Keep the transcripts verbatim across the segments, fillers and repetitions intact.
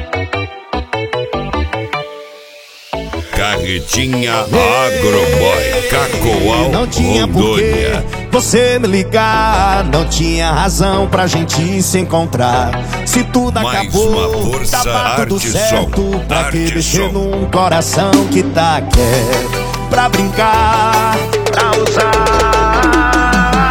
Carretinha Agroboy, Cacoal, não tinha Rondônia. porquê você me ligar, não tinha razão pra gente se encontrar. Se tudo Mais acabou, uma força, tava tudo Arte certo. Som, Pra Arte que mexer Som. num coração que tá quieto? Pra brincar, pra usar.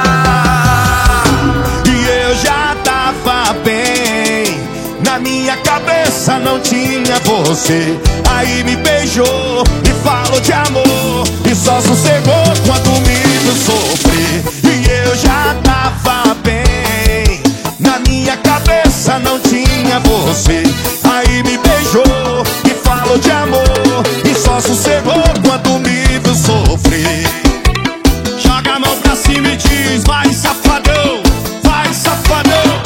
E eu já tava bem, na minha cabeça não tinha você. Aí me beijou e falou de amor, e só sossegou quando me viu sofrer. E eu já tava bem, na minha cabeça não tinha você. Aí me beijou e falou de amor, e só sossegou quando me viu sofrer. Joga a mão pra cima e diz: vai safadão, vai safadão.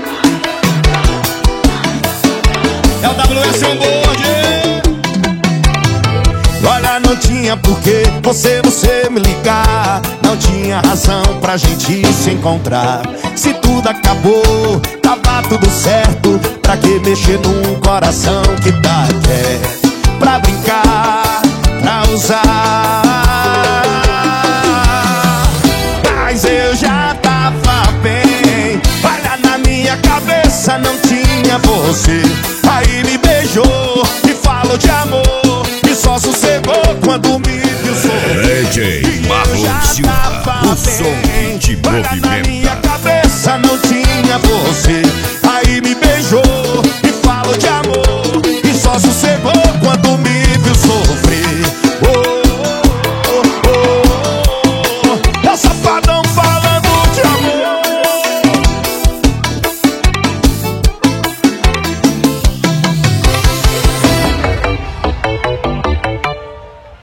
É o W S on board. Olha, não tinha porquê você, você me ligar, não tinha razão pra gente se encontrar. Se tudo acabou, tava tudo certo. Pra que mexer num coração que tá quieto? Pra brincar, pra usar. Mas eu já tava bem, olha, na minha cabeça não tinha você. Aí me beijou e falou de amor, e só sossegou quando me viu sofrer. D J Marlon Silva, o som que te olha, na minha movimenta. cabeça não tinha você.